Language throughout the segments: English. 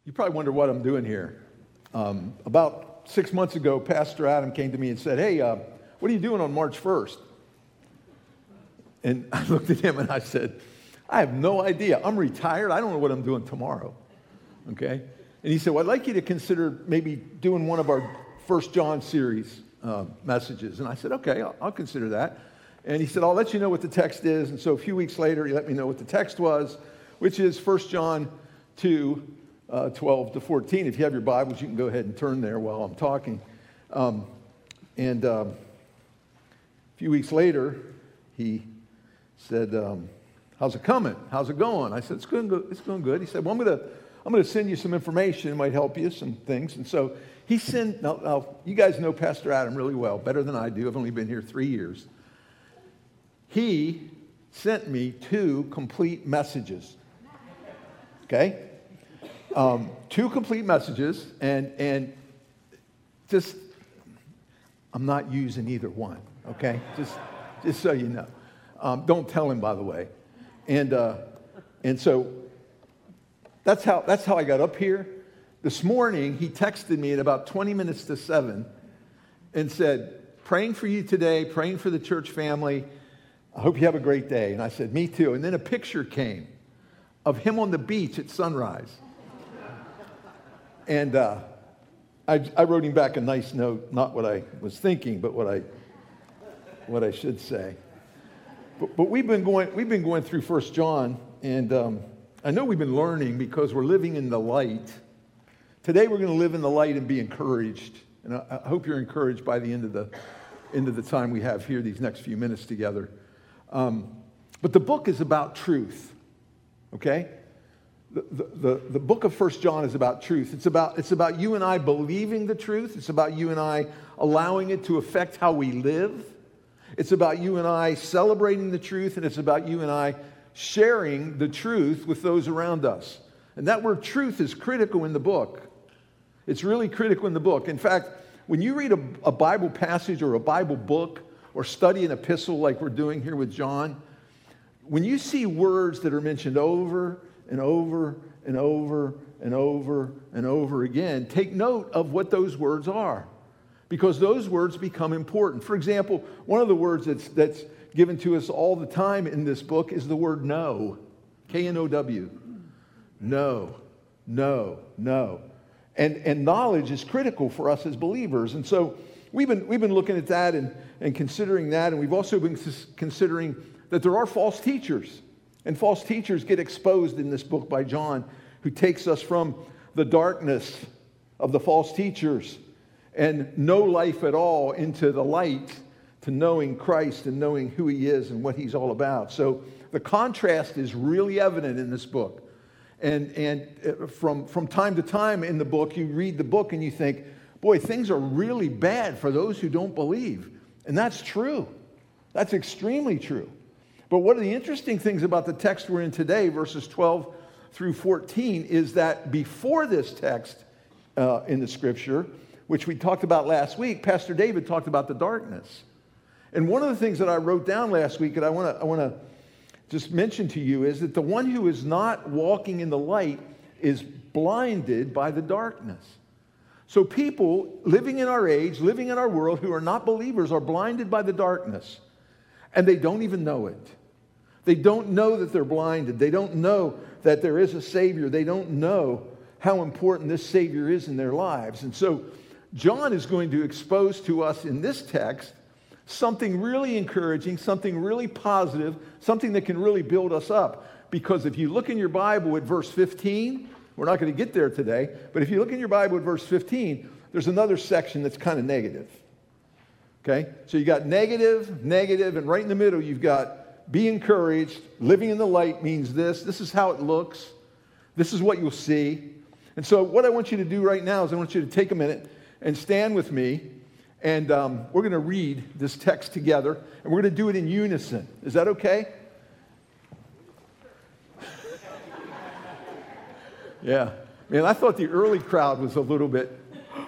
You probably wonder what I'm doing here. About 6 months ago, Pastor Adam came to me and said, hey, what are you doing on March 1st? And I looked at him and I said, I have no idea. I'm retired. I don't know what I'm doing tomorrow. Okay? And he said, well, I'd like you to consider maybe doing one of our 1 John series messages. And I said, okay, I'll consider that. And he said, I'll let you know what the text is. And so a few weeks later, he let me know what the text was, which is 1 John 2, 12 to 14. If you have your Bibles, you can go ahead and turn there while I'm talking. A few weeks later, he said, how's it coming? How's it going? I said, it's going good. He said, well, I'm going to send you some information. It might help you, some things. And so he sent, now, you guys know Pastor Adam really well, better than I do. I've only been here 3 years. He sent me 2 complete messages. Okay? 2 complete messages, and just, I'm not using either one, okay? Just so you know. Don't tell him, by the way. And so that's how I got up here. This morning, he texted me at about 20 minutes to 7 and said, praying for you today, praying for the church family. I hope you have a great day. And I said, me too. And then a picture came of him on the beach at sunrise. And I wrote him back a nice note, not what I was thinking, but what I should say. But we've been going through 1 John, and I know we've been learning because we're living in the light. Today we're going to live in the light and be encouraged. And I hope you're encouraged by the end of the time we have here, these next few minutes together. But the book is about truth. Okay? The book of 1 John is about truth. It's about you and I believing the truth. It's about you and I allowing it to affect how we live. It's about you and I celebrating the truth, and it's about you and I sharing the truth with those around us. And that word truth is critical in the book. It's really critical in the book. In fact, when you read a Bible passage or a Bible book or study an epistle like we're doing here with John, when you see words that are mentioned over and over and over and over and over again, take note of what those words are, because those words become important. For example, one of the words that's given to us all the time in this book is the word know. K-N-O-W. No, no, no. And knowledge is critical for us as believers. And so we've been looking at that and considering that, and we've also been considering that there are false teachers. And false teachers get exposed in this book by John, who takes us from the darkness of the false teachers and no life at all into the light, to knowing Christ and knowing who he is and what he's all about. So the contrast is really evident in this book. And from time to time in the book, you read the book and you think, boy, things are really bad for those who don't believe. And that's true. That's extremely true. But one of the interesting things about the text we're in today, verses 12 through 14, is that before this text in the scripture, which we talked about last week, Pastor David talked about the darkness. And one of the things that I wrote down last week that I want to just mention to you is that the one who is not walking in the light is blinded by the darkness. So people living in our age, living in our world, who are not believers are blinded by the darkness. And they don't even know it. They don't know that they're blinded. They don't know that there is a Savior. They don't know how important this Savior is in their lives. And so John is going to expose to us in this text something really encouraging, something really positive, something that can really build us up. Because if you look in your Bible at verse 15, we're not going to get there today, but if you look in your Bible at verse 15, there's another section that's kind of negative. Okay? So you got negative, and right in the middle you've got be encouraged. Living in the light means this. This is how it looks. This is what you'll see. And so what I want you to do right now is I want you to take a minute and stand with me, and we're going to read this text together, and we're going to do it in unison. Is that okay? Yeah. Man, I thought the early crowd was a little bit...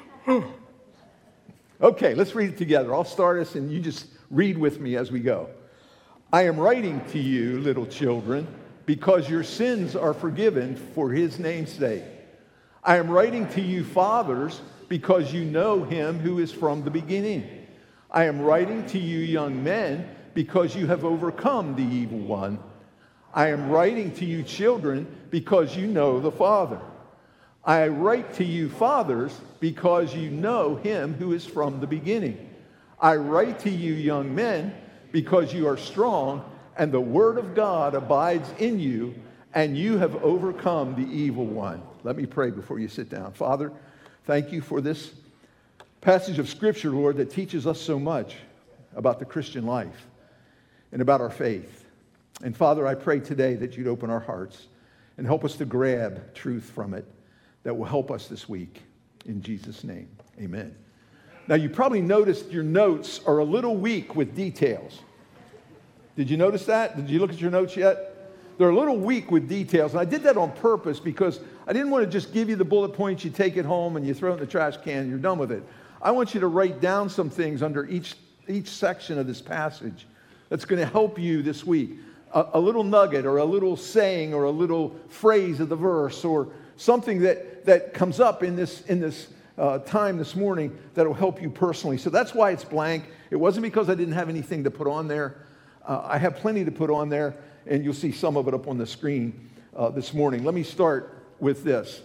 Okay, let's read it together. I'll start us, and you just read with me as we go. I am writing to you, little children, because your sins are forgiven for his name's sake. I am writing to you, fathers, because you know him who is from the beginning. I am writing to you, young men, because you have overcome the evil one. I am writing to you, children, because you know the Father. I write to you, fathers, because you know him who is from the beginning. I write to you, young men, because you are strong, and the word of God abides in you, and you have overcome the evil one. Let me pray before you sit down. Father, thank you for this passage of Scripture, Lord, that teaches us so much about the Christian life and about our faith. And Father, I pray today that you'd open our hearts and help us to grab truth from it that will help us this week. In Jesus' name, amen. Now, you probably noticed your notes are a little weak with details. Did you notice that? Did you look at your notes yet? They're a little weak with details. And I did that on purpose because I didn't want to just give you the bullet points, you take it home and you throw it in the trash can and you're done with it. I want you to write down some things under each section of this passage that's going to help you this week. A little nugget or a little saying or a little phrase of the verse or something that comes up in this time this morning that will help you personally. So that's why it's blank. It wasn't because I didn't have anything to put on there. I have plenty to put on there, and you'll see some of it up on the screen this morning. Let me start with this.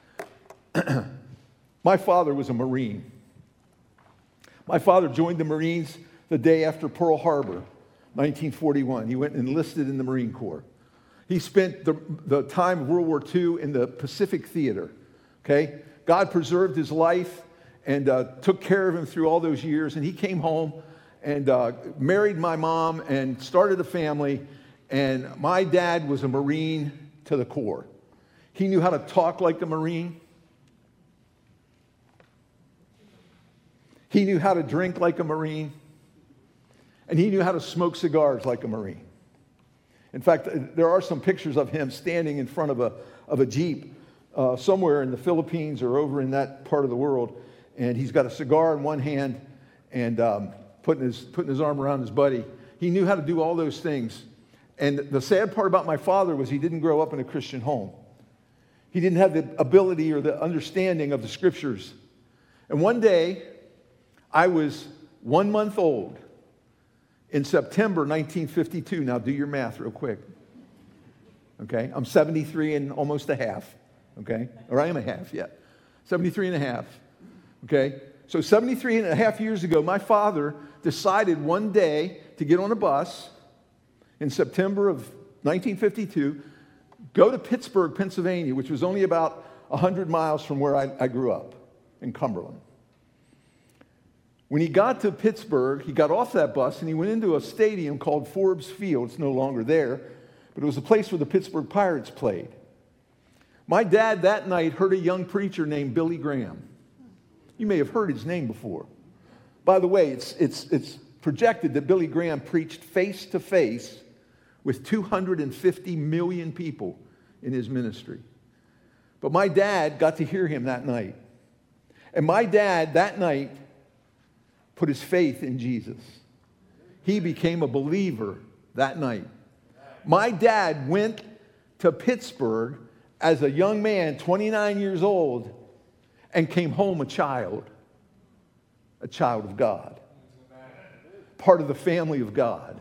My father was a Marine. My father joined the Marines the day after Pearl Harbor, 1941. He went and enlisted in the Marine Corps. He spent the time of World War II in the Pacific Theater, okay? God preserved his life and took care of him through all those years, and he came home and married my mom and started a family, and my dad was a Marine to the core. He knew how to talk like a Marine. He knew how to drink like a Marine. And he knew how to smoke cigars like a Marine. In fact, there are some pictures of him standing in front of a Jeep somewhere in the Philippines or over in that part of the world. And he's got a cigar in one hand and putting his arm around his buddy. He knew how to do all those things. And the sad part about my father was he didn't grow up in a Christian home. He didn't have the ability or the understanding of the Scriptures. And one day, I was 1 month old in September 1952. Now do your math real quick. Okay, I'm 73 and almost a half. Okay, or I am a half, yeah. 73 and a half. Okay, so 73 and a half years ago, my father decided one day to get on a bus in September of 1952, go to Pittsburgh, Pennsylvania, which was only about 100 miles from where I grew up in Cumberland. When he got to Pittsburgh, he got off that bus and he went into a stadium called Forbes Field. It's no longer there, but it was a place where the Pittsburgh Pirates played. My dad that night heard a young preacher named Billy Graham. You may have heard his name before. By the way, it's projected that Billy Graham preached face to face with 250 million people in his ministry. But my dad got to hear him that night. And my dad that night put his faith in Jesus. He became a believer that night. My dad went to Pittsburgh as a young man, 29 years old, and came home a child of God, part of the family of God.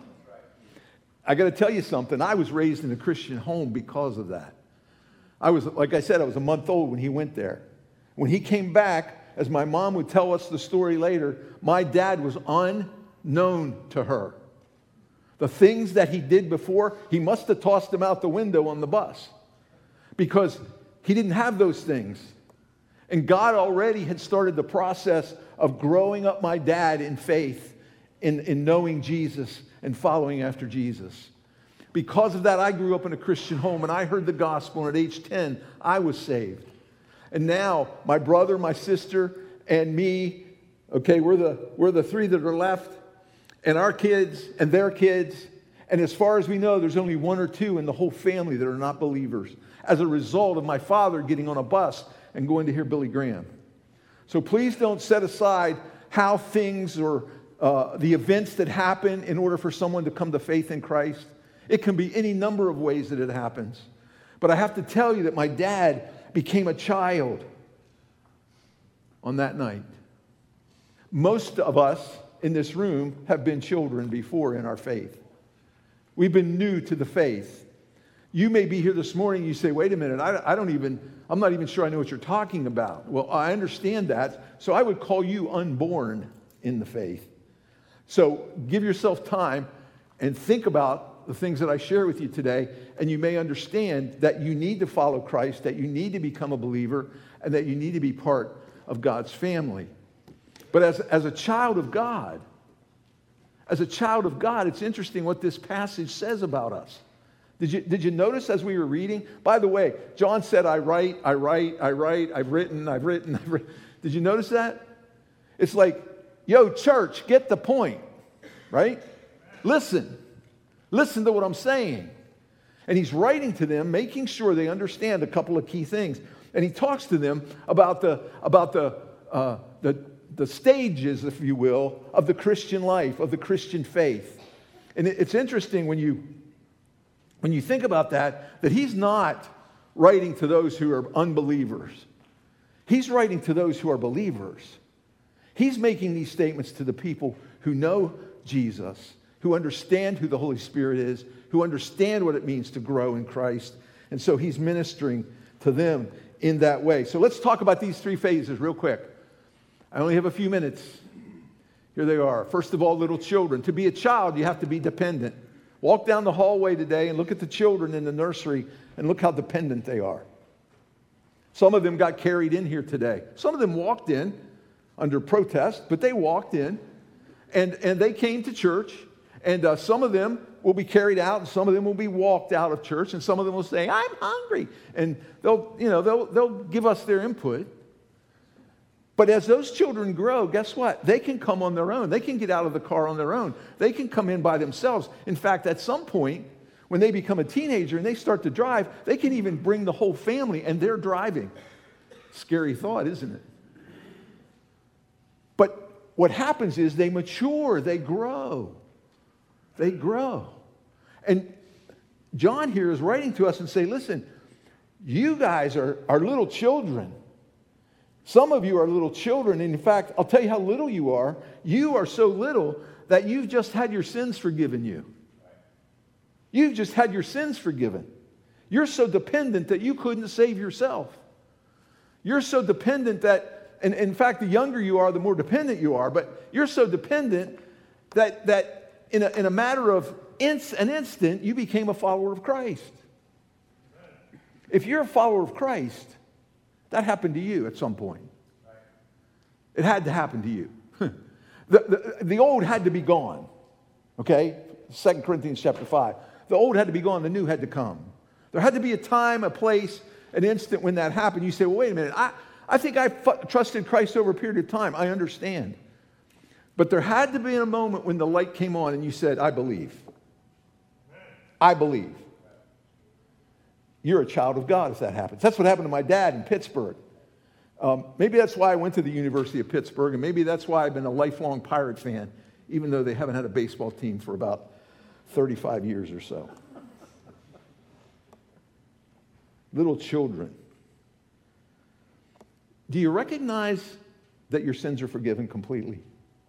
I got to tell you something. I was raised in a Christian home because of that. Like I said, I was a month old when he went there. When he came back, as my mom would tell us the story later, my dad was unknown to her. The things that he did before, he must have tossed them out the window on the bus because he didn't have those things. And God already had started the process of growing up my dad in faith, in knowing Jesus and following after Jesus. Because of that, I grew up in a Christian home and I heard the gospel, and at age 10, I was saved. And now, my brother, my sister, and me, okay, we're the three that are left, and our kids and their kids. And as far as we know, there's only one or two in the whole family that are not believers as a result of my father getting on a bus and going to hear Billy Graham. So please don't set aside how things or the events that happen in order for someone to come to faith in Christ. It can be any number of ways that it happens. But I have to tell you that my dad became a child on that night. Most of us in this room have been children before in our faith. We've been new to the faith. You may be here this morning, you say, wait a minute, I'm not even sure I know what you're talking about. Well, I understand that, so I would call you unborn in the faith. So give yourself time and think about the things that I share with you today, and you may understand that you need to follow Christ, that you need to become a believer, and that you need to be part of God's family. But as a child of God, it's interesting what this passage says about us. Did you notice as we were reading? By the way, John said, I write, I've written. Did you notice that? It's like, yo, church, get the point, right? Listen to what I'm saying. And he's writing to them, making sure they understand a couple of key things. And he talks to them about the stages, if you will, of the Christian life, of the Christian faith. And it's interesting when you think about that he's not writing to those who are unbelievers. He's writing to those who are believers. He's making these statements to the people who know Jesus, who understand who the Holy Spirit is, who understand what it means to grow in Christ. And so he's ministering to them in that way. So let's talk about these three phases real quick. I only have a few minutes. Here they are. First of all, little children. To be a child, you have to be dependent. Walk down the hallway today and look at the children in the nursery and look how dependent they are. Some of them got carried in here today. Some of them walked in under protest, but they walked in and they came to church. And some of them will be carried out, and some of them will be walked out of church, and some of them will say, I'm hungry. And they'll give us their input. But as those children grow, guess what? They can come on their own. They can get out of the car on their own. They can come in by themselves. In fact, at some point, when they become a teenager and they start to drive, they can even bring the whole family, and they're driving. Scary thought, isn't it? But what happens is they mature, they grow. They grow. And John here is writing to us and say, listen, you guys are little children. Some of you are little children. And in fact, I'll tell you how little you are. You are so little that you've just had your sins forgiven you. You've just had your sins forgiven. You're so dependent that you couldn't save yourself. You're so dependent that, and in fact, the younger you are, the more dependent you are, but you're so dependent that in a matter of an instant, you became a follower of Christ. If you're a follower of Christ, that happened to you at some point. It had to happen to you. The old had to be gone. Okay? 2 Corinthians chapter 5. The old had to be gone, the new had to come. There had to be a time, a place, an instant when that happened. You say, well, wait a minute. I think I trusted Christ over a period of time. I understand. But there had to be a moment when the light came on and you said, I believe. I believe. You're a child of God if that happens. That's what happened to my dad in Pittsburgh. Maybe that's why I went to the University of Pittsburgh, and maybe that's why I've been a lifelong Pirate fan, even though they haven't had a baseball team for about 35 years or so. Little children. Do you recognize that your sins are forgiven completely?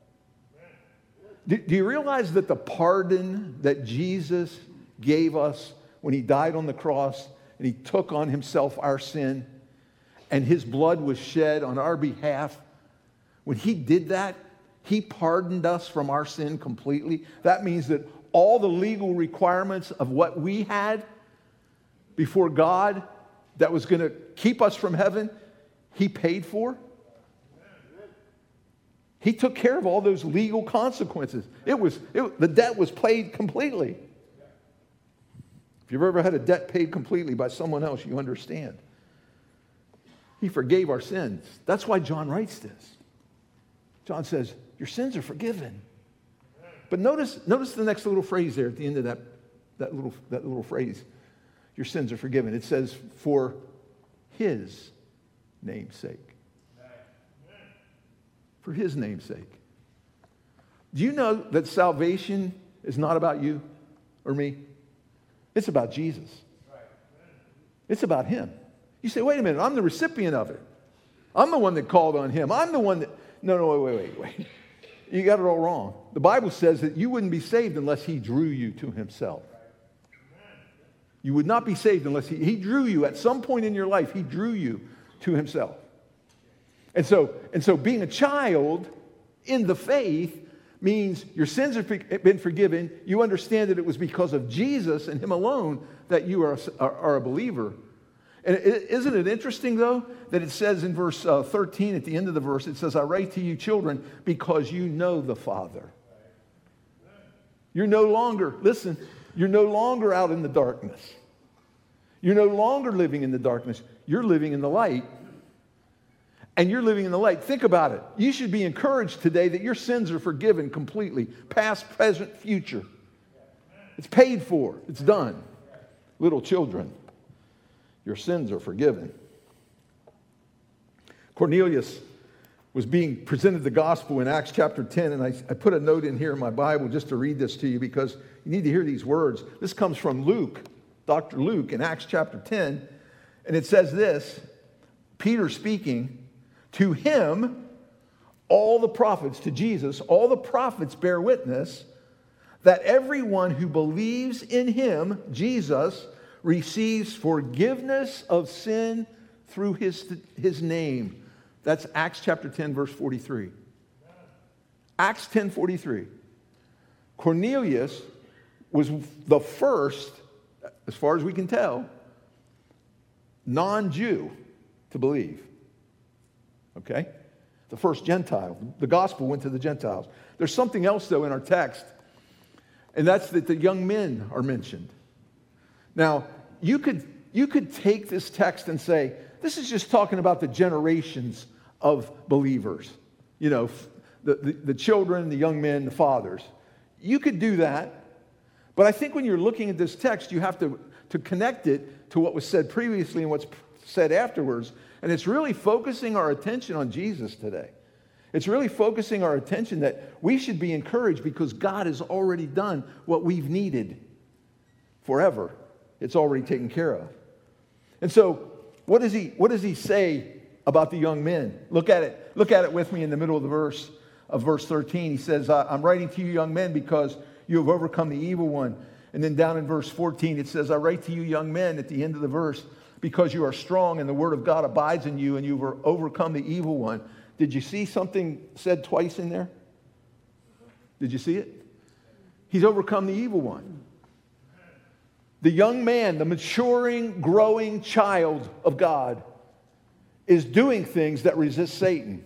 Do you realize that the pardon that Jesus gave us when he died on the cross and he took on himself our sin and his blood was shed on our behalf, when he did that, he pardoned us from our sin completely? That means that all the legal requirements of what we had before God that was going to keep us from heaven, he paid for. He took care of all those legal consequences. The debt was paid completely. If you've ever had a debt paid completely by someone else, you understand. He forgave our sins. That's why John writes this. John says, your sins are forgiven. But notice the next little phrase there at the end of that little phrase. Your sins are forgiven. It says, for his name's sake. For his name's sake. Do you know that salvation is not about you or me? It's about Jesus. It's about him. You say, wait a minute, I'm the recipient of it. I'm the one that called on him. I'm the one that... No, wait. You got it all wrong. The Bible says that you wouldn't be saved unless he drew you to himself. You would not be saved unless he drew you. At some point in your life, he drew you to himself. And so being a child in the faith means your sins have been forgiven. You understand that it was because of Jesus and him alone that you are a believer. And isn't it interesting, though, that it says in verse 13, at the end of the verse, it says, I write to you, children, because you know the Father. You're no longer, listen, you're no longer out in the darkness. You're no longer living in the darkness. You're living in the light. And you're living in the light. Think about it. You should be encouraged today that your sins are forgiven completely. Past, present, future. It's paid for. It's done. Little children, your sins are forgiven. Cornelius was being presented the gospel in Acts chapter 10, and I put a note in here in my Bible just to read this to you because you need to hear these words. This comes from Luke, Dr. Luke, in Acts chapter 10, and it says this, Peter speaking, to him, all the prophets, to Jesus, all the prophets bear witness that everyone who believes in him, Jesus, receives forgiveness of sin through his name. That's Acts chapter 10, verse 43. Acts 10:43. Cornelius was the first, as far as we can tell, non-Jew to believe. Okay? The first Gentile. The gospel went to the Gentiles. There's something else, though, in our text, and that's that the young men are mentioned. Now, you could take this text and say, this is just talking about the generations of believers. You know, the children, the young men, the fathers. You could do that, but I think when you're looking at this text, you have to connect it to what was said previously and what's said afterwards. And it's really focusing our attention on Jesus today. It's really focusing our attention that we should be encouraged because God has already done what we've needed forever. It's already taken care of. And so, what does he say about the young men? Look at it with me in the middle of the verse, of verse 13. He says, I'm writing to you young men because you have overcome the evil one. And then down in verse 14, it says, I write to you young men at the end of the verse, because you are strong and the word of God abides in you and you've overcome the evil one. Did you see something said twice in there? Did you see it? He's overcome the evil one. The young man, the maturing, growing child of God is doing things that resist Satan.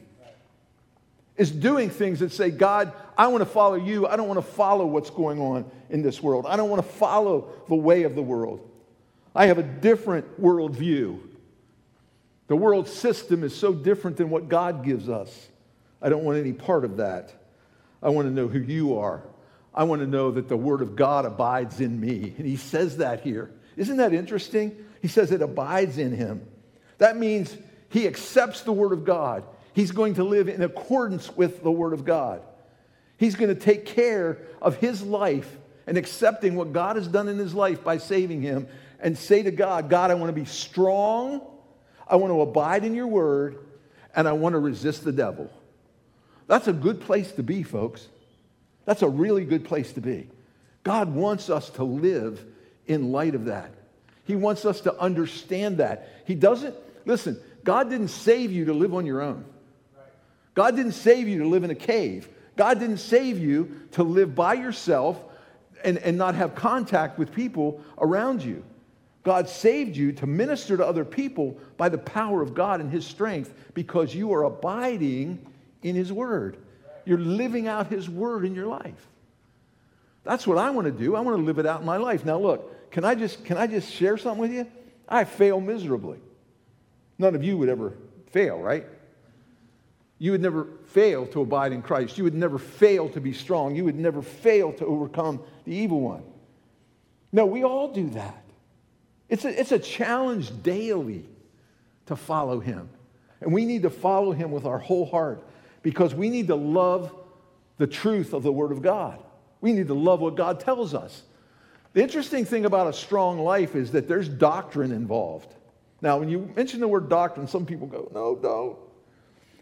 Is doing things that say, God, I want to follow you. I don't want to follow what's going on in this world. I don't want to follow the way of the world. I have a different worldview. The world system is so different than what God gives us. I don't want any part of that. I want to know who you are. I want to know that the Word of God abides in me. And he says that here. Isn't that interesting? He says it abides in him. That means he accepts the Word of God. He's going to live in accordance with the Word of God. He's going to take care of his life and accepting what God has done in his life by saving him and say to God, God, I want to be strong, I want to abide in your word, and I want to resist the devil. That's a good place to be, folks. That's a really good place to be. God wants us to live in light of that. He wants us to understand that. He doesn't, listen, God didn't save you to live on your own. God didn't save you to live in a cave. God didn't save you to live by yourself and not have contact with people around you. God saved you to minister to other people by the power of God and his strength because you are abiding in his word. You're living out his word in your life. That's what I want to do. I want to live it out in my life. Now look, can I just share something with you? I fail miserably. None of you would ever fail, right? You would never fail to abide in Christ. You would never fail to be strong. You would never fail to overcome the evil one. No, we all do that. It's a challenge daily to follow him. And we need to follow him with our whole heart because we need to love the truth of the Word of God. We need to love what God tells us. The interesting thing about a strong life is that there's doctrine involved. Now, when you mention the word doctrine, some people go, no, don't.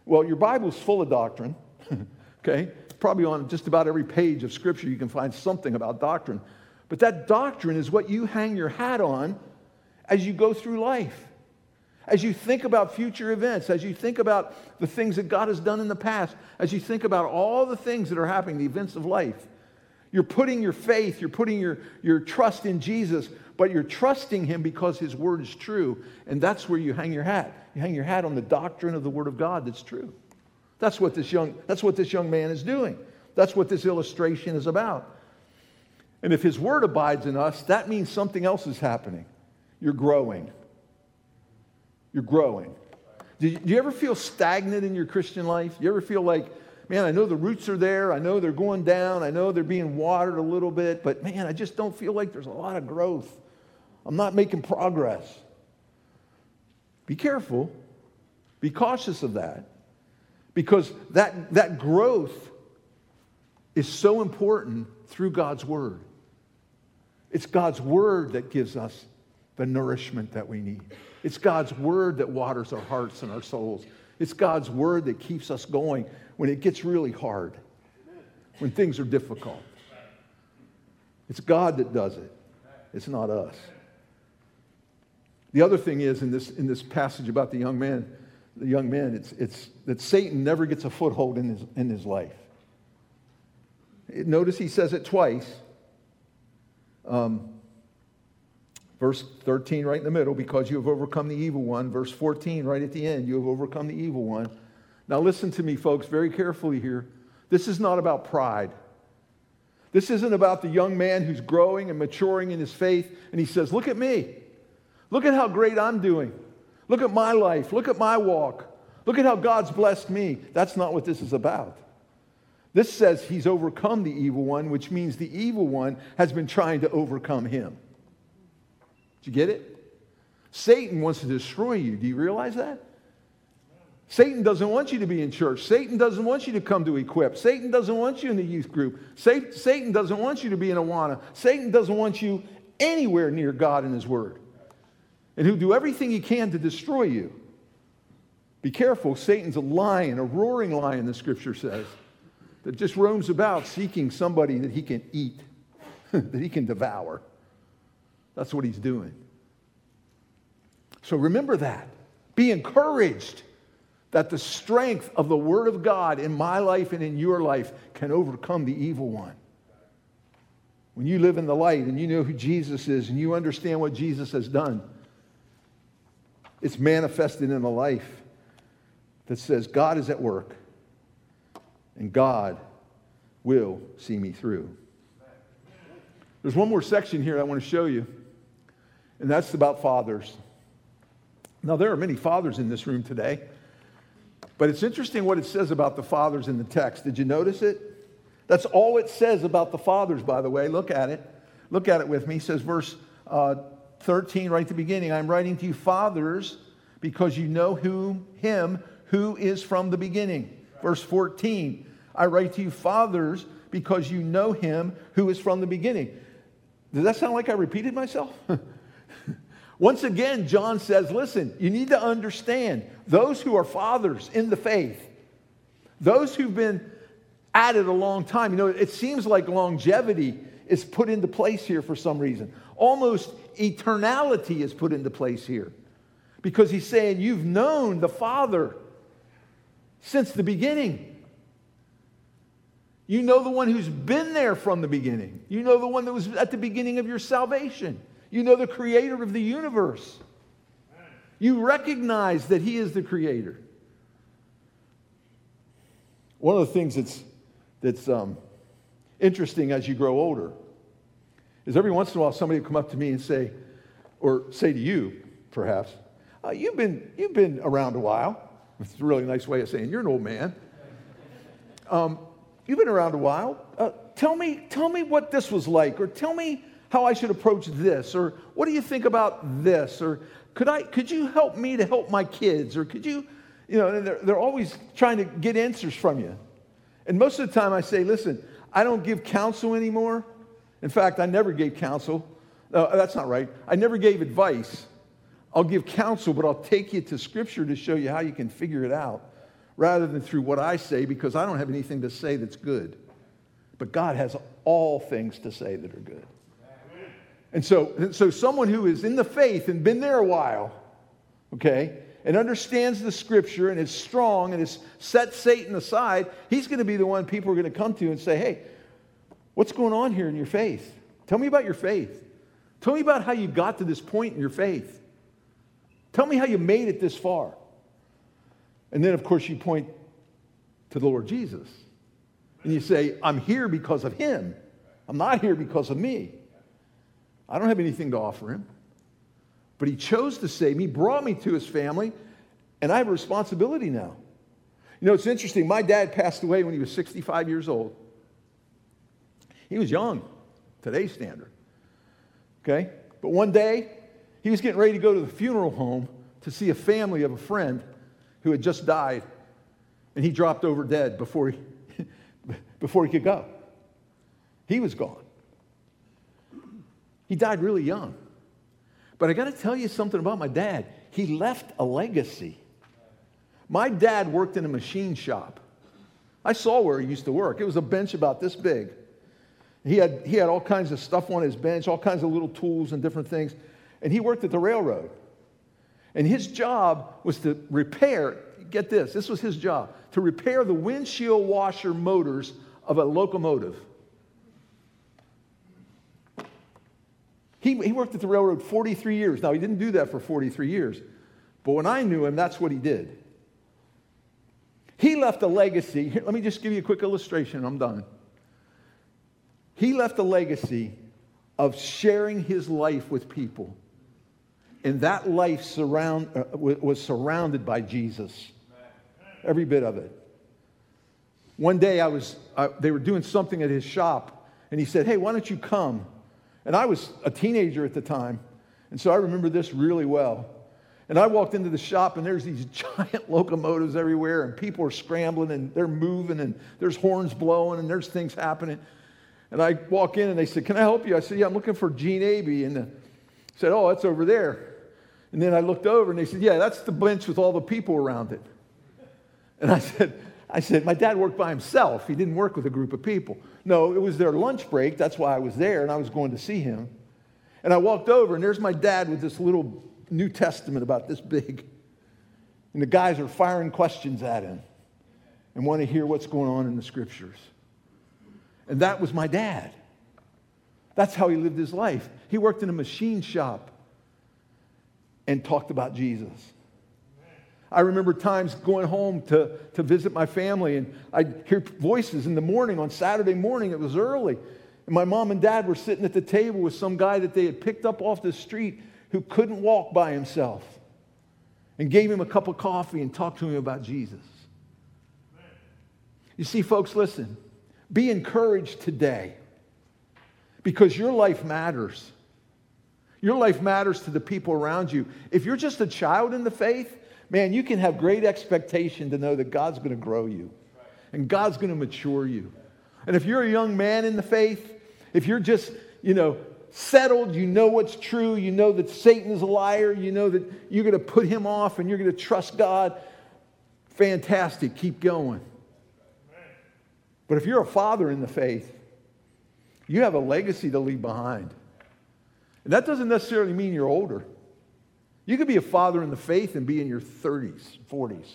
Well, your Bible's full of doctrine, okay? Probably on just about every page of Scripture you can find something about doctrine. But that doctrine is what you hang your hat on as you go through life. As you think about future events, as you think about the things that God has done in the past, as you think about all the things that are happening, the events of life, you're putting your faith, you're putting your trust in Jesus, but you're trusting Him because His Word is true. And that's where you hang your hat. You hang your hat on the doctrine of the Word of God that's true. That's what this young man is doing. That's what this illustration is about. And if His Word abides in us, that means something else is happening. You're growing. You're growing. Do you ever feel stagnant in your Christian life? You ever feel like, man, I know the roots are there. I know they're going down. I know they're being watered a little bit. But, man, I just don't feel like there's a lot of growth. I'm not making progress. Be careful. Be cautious of that. Because that growth is so important through God's Word. It's God's Word that gives us the nourishment that we need. It's God's Word that waters our hearts and our souls. It's God's Word that keeps us going when it gets really hard, when things are difficult. It's God that does it. It's not us. The other thing is in this passage about the young man, it's that Satan never gets a foothold in his life. Notice he says it twice. Verse 13 right in the middle, because you have overcome the evil one. Verse 14 right at the end, you have overcome the evil one. Now listen to me, folks, very carefully here. This is not about pride. This isn't about the young man who's growing and maturing in his faith, and he says, look at me. Look at how great I'm doing. Look at my life. Look at my walk. Look at how God's blessed me. That's not what this is about. This says he's overcome the evil one, which means the evil one has been trying to overcome him. Did you get it? Satan wants to destroy you. Do you realize that? Satan doesn't want you to be in church. Satan doesn't want you to come to Equip. Satan doesn't want you in the youth group. Satan doesn't want you to be in Awana. Satan doesn't want you anywhere near God and His Word. And he'll do everything he can to destroy you. Be careful. Satan's a lion, a roaring lion, the Scripture says, that just roams about seeking somebody that he can eat, that he can devour. That's what he's doing. So remember that. Be encouraged that the strength of the Word of God in my life and in your life can overcome the evil one. When you live in the light and you know who Jesus is and you understand what Jesus has done, it's manifested in a life that says God is at work and God will see me through. There's one more section here I want to show you, and that's about fathers. Now, there are many fathers in this room today, but it's interesting what it says about the fathers in the text. Did you notice it? That's all it says about the fathers, by the way. Look at it. Look at it with me. It says, verse 13, right at the beginning, I'm writing to you, fathers, because you know him who is from the beginning. Verse 14, I write to you, fathers, because you know him who is from the beginning. Does that sound like I repeated myself? Once again, John says, listen, you need to understand, those who are fathers in the faith, those who've been at it a long time, you know, it seems like longevity is put into place here for some reason. Almost eternality is put into place here. Because he's saying, you've known the Father since the beginning. You know the one who's been there from the beginning. You know the one that was at the beginning of your salvation. You know the creator of the universe. You recognize that he is the creator. One of the things that's interesting as you grow older is every once in a while somebody will come up to me and say, or say to you, perhaps, you've been around a while. It's a really nice way of saying you're an old man. You've been around a while. Tell me what this was like, or tell me how I should approach this, or what do you think about this, or could you help me to help my kids, or could you know, they're always trying to get answers from you. And most of the time I say, listen, I don't give counsel anymore. In fact, I never gave counsel. No, that's not right. I never gave advice. I'll give counsel, but I'll take you to Scripture to show you how you can figure it out. rather than through what I say, because I don't have anything to say that's good. But God has all things to say that are good. And so someone who is in the faith and been there a while, okay, and understands the Scripture and is strong and has set Satan aside, he's going to be the one people are going to come to and say, hey, what's going on here in your faith? Tell me about your faith. Tell me about how you got to this point in your faith. Tell me how you made it this far. And then, of course, you point to the Lord Jesus. And you say, I'm here because of him. I'm not here because of me. I don't have anything to offer him. But he chose to save me, brought me to his family, and I have a responsibility now. You know, it's interesting. My dad passed away when he was 65 years old. He was young, today's standard. Okay? But one day, he was getting ready to go to the funeral home to see a family of a friend who had just died, and he dropped over dead before he could go. He was gone. He died really young. But I got to tell you something about my dad. He left a legacy. My dad worked in a machine shop. I saw where he used to work. It was a bench about this big. He had all kinds of stuff on his bench, all kinds of little tools and different things. And he worked at the railroad. And his job was to repair, get this was his job, to repair the windshield washer motors of a locomotive. He worked at the railroad 43 years. Now, he didn't do that for 43 years. But when I knew him, that's what he did. He left a legacy. Here, let me just give you a quick illustration, and I'm done. He left a legacy of sharing his life with people. And that life was surrounded by Jesus. Every bit of it. One day they were doing something at his shop, and he said, hey, why don't you come? And I was a teenager at the time, and so I remember this really well. And I walked into the shop, and there's these giant locomotives everywhere, and people are scrambling, and they're moving, and there's horns blowing, and there's things happening. And I walk in, and they said, can I help you? I said, yeah, I'm looking for Gene Abbey. And they said, oh, that's over there. And then I looked over, and they said, yeah, that's the bench with all the people around it. And I said, my dad worked by himself. He didn't work with a group of people. No, it was their lunch break. That's why I was there, and I was going to see him. And I walked over, and there's my dad with this little New Testament about this big. And the guys are firing questions at him and want to hear what's going on in the Scriptures. And that was my dad. That's how he lived his life. He worked in a machine shop and talked about Jesus. I remember times going home to visit my family, and I'd hear voices in the morning. On Saturday morning, it was early, and my mom and dad were sitting at the table with some guy that they had picked up off the street who couldn't walk by himself, and gave him a cup of coffee and talked to him about Jesus. You see, folks, listen. Be encouraged today, because your life matters. Your life matters to the people around you. If you're just a child in the faith, man, you can have great expectation to know that God's going to grow you and God's going to mature you. And if you're a young man in the faith, if you're just, settled, you know what's true, you know that Satan is a liar, you know that you're going to put him off and you're going to trust God, fantastic, keep going. But if you're a father in the faith, you have a legacy to leave behind. And that doesn't necessarily mean you're older. You could be a father in the faith and be in your 30s, 40s.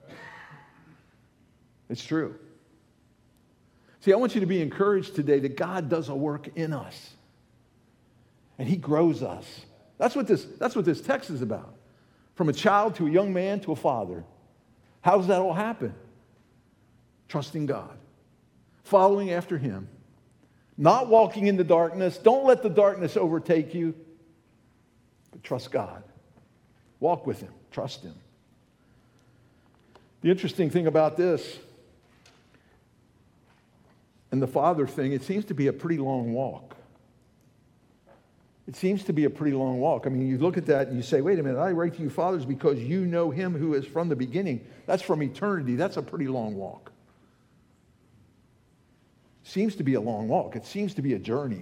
It's true. See, I want you to be encouraged today that God does a work in us. And he grows us. That's what this text is about. From a child to a young man to a father. How does that all happen? Trusting God. Following after him. Not walking in the darkness. Don't let the darkness overtake you. But trust God. Walk with him. Trust him. The interesting thing about this and the father thing, it seems to be a pretty long walk. It seems to be a pretty long walk. I mean, you look at that and you say, wait a minute, I write to you fathers because you know him who is from the beginning. That's from eternity. That's a pretty long walk. Seems to be a long walk. It seems to be a journey.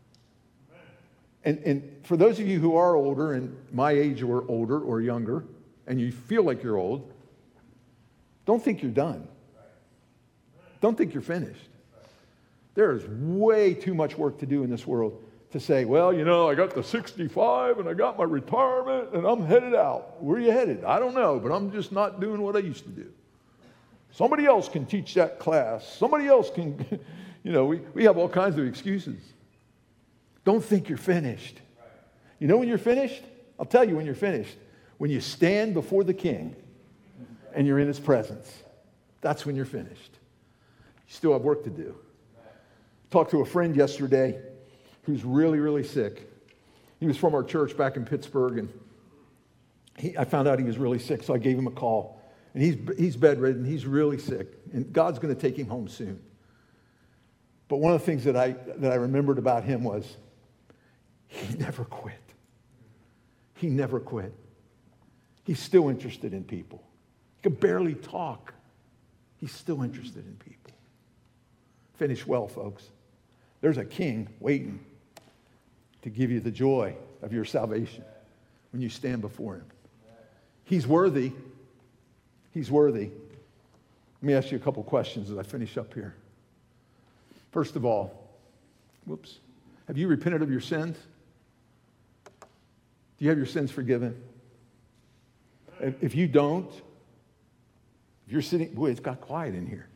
And for those of you who are older, and my age or older or younger, and you feel like you're old, Don't think you're done. Don't think you're finished. There is way too much work to do in this world to say, well, you know, I got the 65 and I got my retirement and I'm headed out. Where are you headed? I don't know, but I'm just not doing what I used to do. Somebody else can teach that class. Somebody else can, you know, we have all kinds of excuses. Don't think you're finished. You know when you're finished? I'll tell you when you're finished. When you stand before the King and you're in his presence. That's when you're finished. You still have work to do. Talked to a friend yesterday who's really, really sick. He was from our church back in Pittsburgh, and I found out he was really sick, so I gave him a call. And he's bedridden. He's really sick, and God's going to take him home soon. But one of the things that I remembered about him was he never quit. He never quit. He's still interested in people. He could barely talk. He's still interested in people. Finish well, folks. There's a king waiting to give you the joy of your salvation when you stand before him. He's worthy. He's worthy. Let me ask you a couple questions as I finish up here. First of all, have you repented of your sins? Do you have your sins forgiven? If you don't, if you're sitting, boy, it's got quiet in here.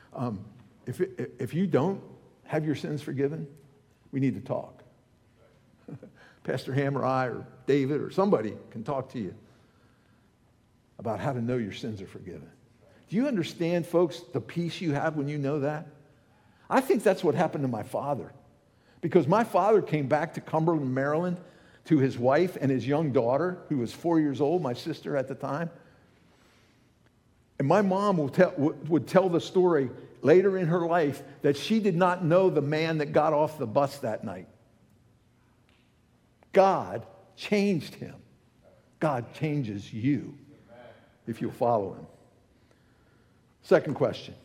If you don't have your sins forgiven, we need to talk. Pastor Ham or I or David or somebody can talk to you about how to know your sins are forgiven. Do you understand, folks, the peace you have when you know that? I think that's what happened to my father. Because my father came back to Cumberland, Maryland, to his wife and his young daughter, who was 4 years old, my sister at the time. And my mom would tell the story later in her life that she did not know the man that got off the bus that night. God changed him. God changes you if you'll follow him. Second question.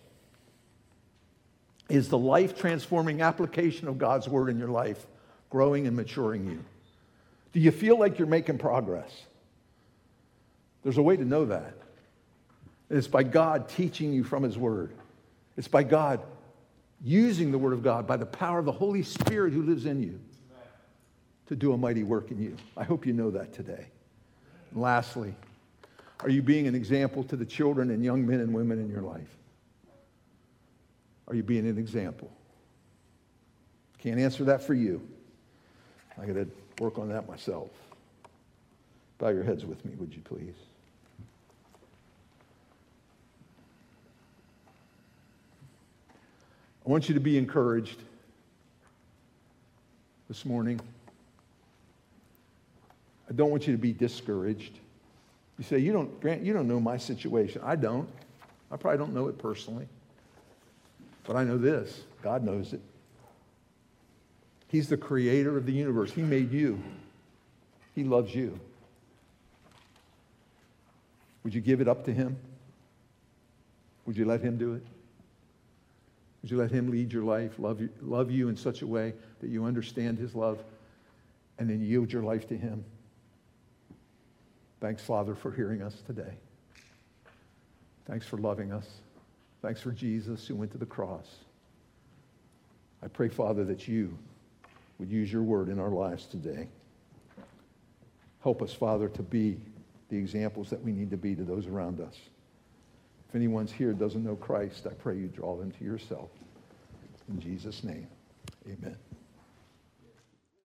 Is the life-transforming application of God's word in your life growing and maturing you? Do you feel like you're making progress? There's a way to know that. And it's by God teaching you from his word. It's by God using the word of God, by the power of the Holy Spirit who lives in you, to do a mighty work in you. I hope you know that today. And lastly, are you being an example to the children and young men and women in your life? Are you being an example? Can't answer that for you. I got to work on that myself. Bow your heads with me, would you please? I want you to be encouraged this morning. I don't want you to be discouraged. You say, Grant, you don't know my situation. I don't. I probably don't know it personally. But I know this. God knows it. He's the creator of the universe. He made you. He loves you. Would you give it up to him? Would you let him do it? Would you let him lead your life, love you in such a way that you understand his love, and then yield your life to him? Thanks, Father, for hearing us today. Thanks for loving us. Thanks for Jesus who went to the cross. I pray, Father, that you would use your word in our lives today. Help us, Father, to be the examples that we need to be to those around us. If anyone's here doesn't know Christ, I pray you draw them to yourself. In Jesus' name, amen.